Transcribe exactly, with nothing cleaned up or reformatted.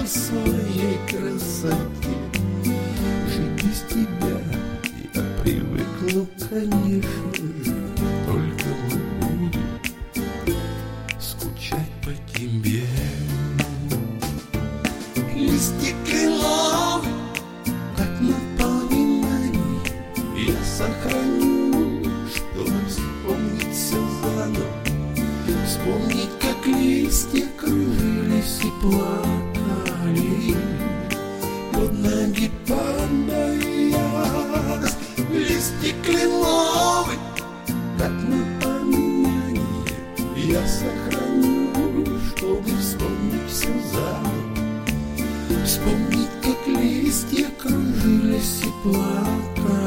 своей красоте. Жить без тебя я привыкну, конечно же, только мы будем скучать по тебе. Листья кленовые, как напоминание, я сохраню, чтобы вспомнить все заново. Вспомнить, как листья кружились и плакали, под ноги падая. Листья кленовые, как напоминание, я сохраню, чтобы вспомнить все заново. Вспомнить, как листья кружились и плакали.